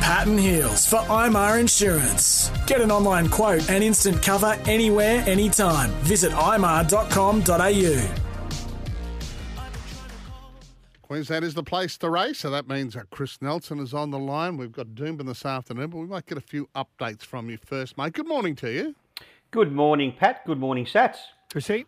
Patton Heals for IMAR Insurance. Get an online quote and instant cover anywhere, anytime. Visit imar.com.au. Queensland is the place to race, so that means Chris Nelson is on the line. We've got Doomben this afternoon, but we might get a few updates from you first, mate. Good morning to you. Good morning, Pat. Good morning, Sats. Chrissy?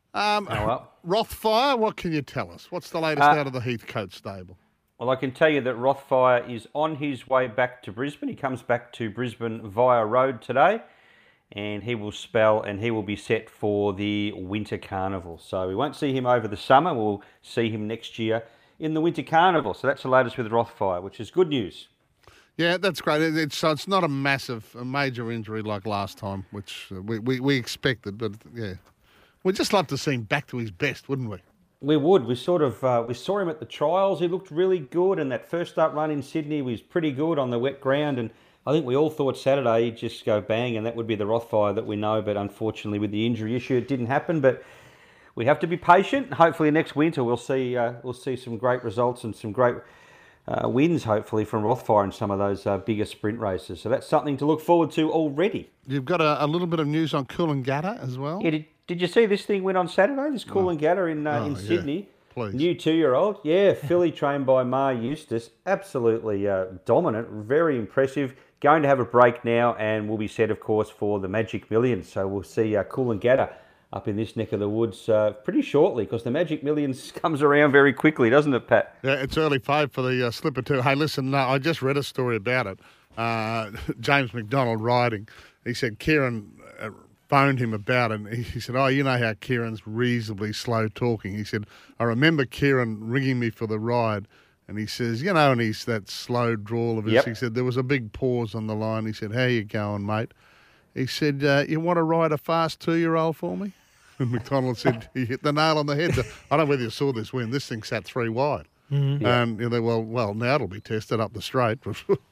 Rothfire, what can you tell us? What's the latest out of the Heathcote stable? Well, I can tell you that Rothfire is on his way back to Brisbane. He comes back to Brisbane via road today, and he will spell and he will be set for the Winter Carnival. So we won't see him over the summer. We'll see him next year in the Winter Carnival. So that's the latest with Rothfire, which is good news. Yeah, that's great. It's not a major injury like last time, which we expected. But yeah, we'd just love to see him back to his best, wouldn't we? We would. We saw him at the trials. He looked really good, and that first up run in Sydney was pretty good on the wet ground. And I think we all thought Saturday he'd just go bang, and that would be the Rothfire that we know. But unfortunately, with the injury issue, it didn't happen. But we have to be patient. Hopefully, next winter we'll see some great results and some great wins, hopefully, from Rothfire in some of those bigger sprint races. So that's something to look forward to already. You've got a little bit of news on Coolangatta as well. Yeah, did you see this thing went on Saturday? This Coolangatta in Sydney. Yeah. Please. New 2-year-old. Yeah, filly trained by Mar Eustace. Absolutely dominant. Very impressive. Going to have a break now and will be set, of course, for the Magic Millions. So we'll see Coolangatta up in this neck of the woods pretty shortly, because the Magic Millions comes around very quickly, doesn't it, Pat? Yeah, it's early fave for the Slipper too. Hey, listen, I just read a story about it. James McDonald riding. He said Kieran phoned him about it. He said, you know how Kieran's reasonably slow talking. He said, I remember Kieran ringing me for the ride. And he says, and he's that slow drawl of his. Yep. He said, there was a big pause on the line. He said, how you going, mate? He said, you want to ride a fast 2-year-old for me? And McDonald said, he hit the nail on the head. I don't know whether you saw this win. This thing sat 3 wide. Mm-hmm. And well, now it'll be tested up the straight.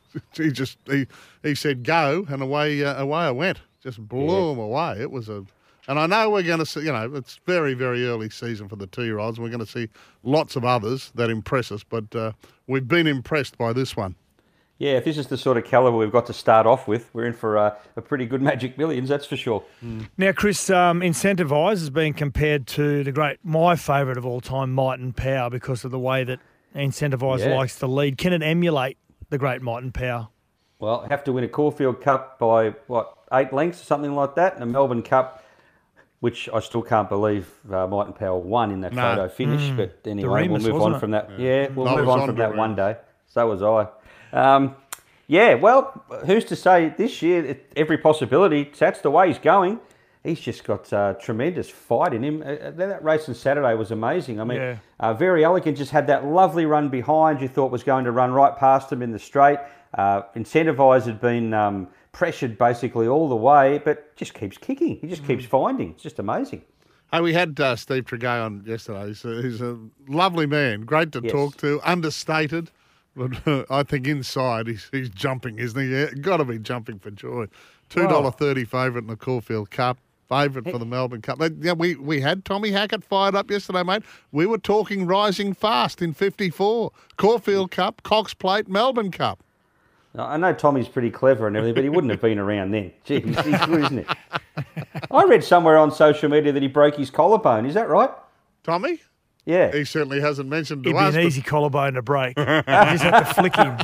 he said, go, and away I went. Just blew him away. It was and I know we're going to see, it's very, very early season for the 2-year-olds, and we're going to see lots of others that impress us, but we've been impressed by this one. Yeah, if this is the sort of calibre we've got to start off with, we're in for a pretty good Magic Millions, that's for sure. Mm. Now, Chris, Incentivise is being compared to my favourite of all time, Might and Power, because of the way that Incentivise likes to lead. Can it emulate the great Might and Power? Well, have to win a Caulfield Cup by, 8 lengths or something like that, and a Melbourne Cup, which I still can't believe Might and Power won in that photo finish. But anyway, we'll move on from that. Yeah, we'll move on from that one day. So was I. Well, who's to say this year, every possibility, that's the way he's going. He's just got tremendous fight in him. That race on Saturday was amazing. I mean, Very Elegant just had that lovely run behind you thought was going to run right past him in the straight. Incentivise had been pressured basically all the way, but just keeps kicking. He just keeps finding. It's just amazing. Hey, we had Steve Tregay on yesterday. He's a lovely man, great to talk to, understated. But I think inside he's jumping, isn't he? Yeah, got to be jumping for joy. $2.30 favourite in the Caulfield Cup, favourite for the Melbourne Cup. We had Tommy Hackett fired up yesterday, mate. We were talking rising fast in 54. Caulfield Cup, Cox Plate, Melbourne Cup. I know Tommy's pretty clever and everything, but he wouldn't have been around then. Gee, he's good, isn't it? I read somewhere on social media that he broke his collarbone. Is that right? Tommy? Yeah. He certainly hasn't mentioned to us. It'd be an easy collarbone to break. You just have to flick him.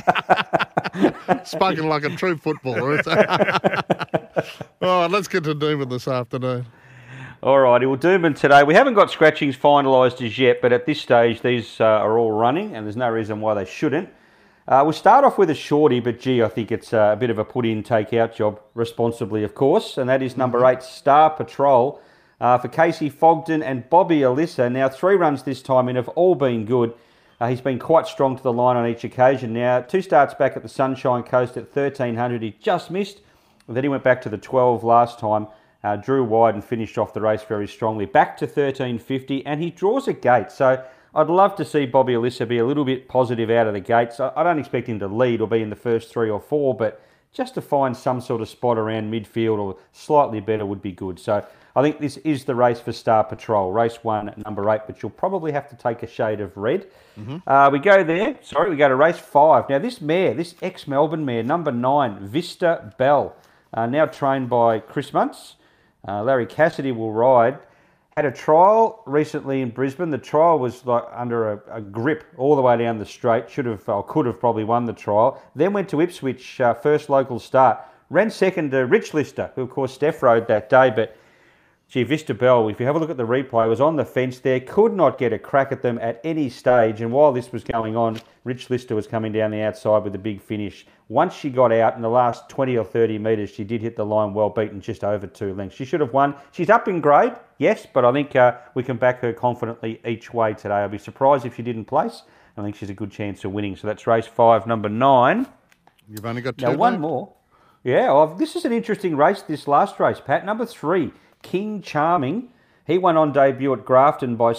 Spoken like a true footballer. All right, let's get to Doomben this afternoon. All righty, well, Doomben today, we haven't got scratchings finalised as yet, but at this stage these are all running and there's no reason why they shouldn't. We'll start off with a shorty, but gee, I think it's a bit of a put-in, take-out job, responsibly, of course, and that is number 8, Star Patrol, for Casey Fogden and Bobby Alyssa. Now, 3 runs this time and have all been good. He's been quite strong to the line on each occasion. Now, 2 starts back at the Sunshine Coast at 1,300, he just missed. Then he went back to the 12 last time, drew wide and finished off the race very strongly. Back to 1,350, and he draws a gate. So I'd love to see Bobby Alyssa be a little bit positive out of the gates. I don't expect him to lead or be in the first 3 or 4, but just to find some sort of spot around midfield or slightly better would be good. So I think this is the race for Star Patrol, race 1, number 8, but you'll probably have to take a shade of red. We go to race 5. Now this mare, this ex-Melbourne mare, number 9, Vista Bell, now trained by Chris Muntz. Larry Cassidy will ride. Had a trial recently in Brisbane. The trial was like under a grip all the way down the straight. Could have probably won the trial. Then went to Ipswich, first local start. Ran second to Rich Lister, who of course Steph rode that day. But gee, Vista Bell, if you have a look at the replay, was on the fence there. Could not get a crack at them at any stage. And while this was going on, Rich Lister was coming down the outside with a big finish. Once she got out in the last 20 or 30 metres, she did hit the line well beaten, just over 2 lengths. She should have won. She's up in grade, yes, but I think we can back her confidently each way today. I'd be surprised if she didn't place. I think she's a good chance of winning. So that's race 5, number 9. You've only got 2 Now, one left. more. Yeah, this is an interesting race, this last race, Pat. Number 3, King Charming. He won on debut at Grafton by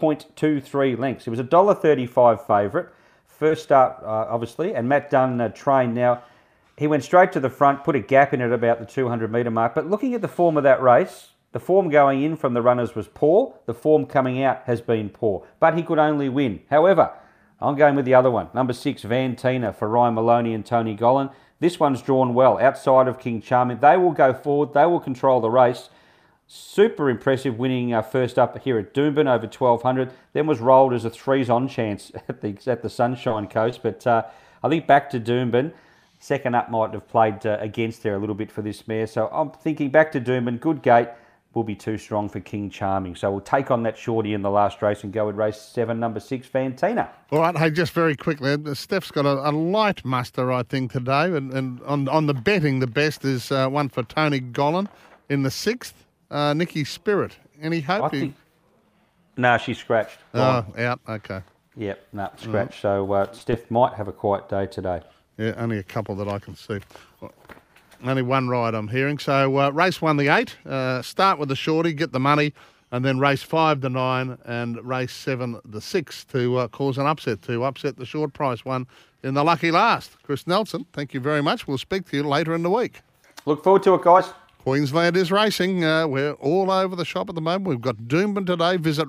6.23 lengths. It was a $1.35 favourite. First start, obviously, and Matt Dunn trained. Now, he went straight to the front, put a gap in at about the 200-metre mark. But looking at the form of that race, the form going in from the runners was poor. The form coming out has been poor. But he could only win. However, I'm going with the other one. Number 6, Vantina for Ryan Maloney and Tony Gollan. This one's drawn well outside of King Charming. They will go forward. They will control the race. Super impressive, winning first up here at Doomben over 1,200. Then was rolled as a 3's-on chance at the Sunshine Coast. But I think back to Doomben. Second up might have played against there a little bit for this mare. So I'm thinking back to Doomben. Good gate. Will be too strong for King Charming. So we'll take on that shorty in the last race and go with race 7, number 6, Fantina. All right, hey, just very quickly, Steph's got a light muster, I think, today. And on the betting, the best is one for Tony Gollan in the 6th. Nikki Spirit. Any hope? No, she's scratched. Oh, out. Okay. Yep, no, scratched. So Steph might have a quiet day today. Yeah, only a couple that I can see. Only one ride I'm hearing. So race 1, the 8. Start with the shorty, get the money, and then race 5, the 9, and race 7, the 6 to cause an upset, to upset the short price one in the lucky last. Chris Nelson, thank you very much. We'll speak to you later in the week. Look forward to it, guys. Queensland is racing. We're all over the shop at the moment. We've got Doomben today. Visit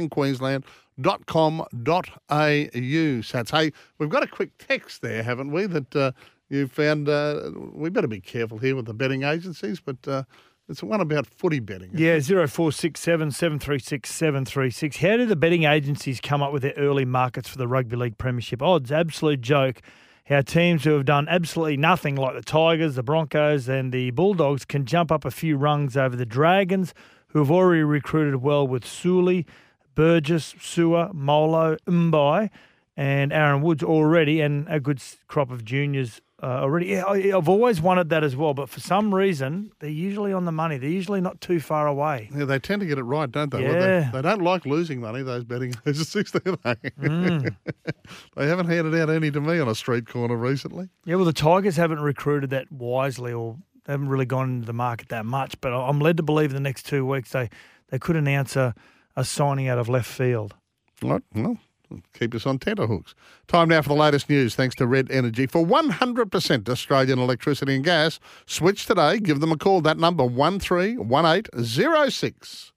racingqueensland.com.au. Sats. Hey, we've got a quick text there, haven't we, that you found we better be careful here with the betting agencies, but it's one about footy betting. Yeah, 0467 736 736. How do the betting agencies come up with their early markets for the Rugby League Premiership odds? Absolute joke. How teams who have done absolutely nothing, like the Tigers, the Broncos and the Bulldogs, can jump up a few rungs over the Dragons, who have already recruited well with Sully, Burgess, Sewer, Molo, Mbai and Aaron Woods already, and a good crop of juniors already. Yeah, I've always wanted that as well, but for some reason, they're usually on the money. They're usually not too far away. Yeah, they tend to get it right, don't they? Yeah. Well, they don't like losing money, those betting agencies, do they? They haven't handed out any to me on a street corner recently. Yeah, well, the Tigers haven't recruited that wisely, or they haven't really gone into the market that much, but I'm led to believe in the next 2 weeks they could announce a signing out of left field. All right, well, keep us on tenterhooks. Time now for the latest news, thanks to Red Energy. For 100% Australian electricity and gas, switch today. Give them a call. That number, 131806.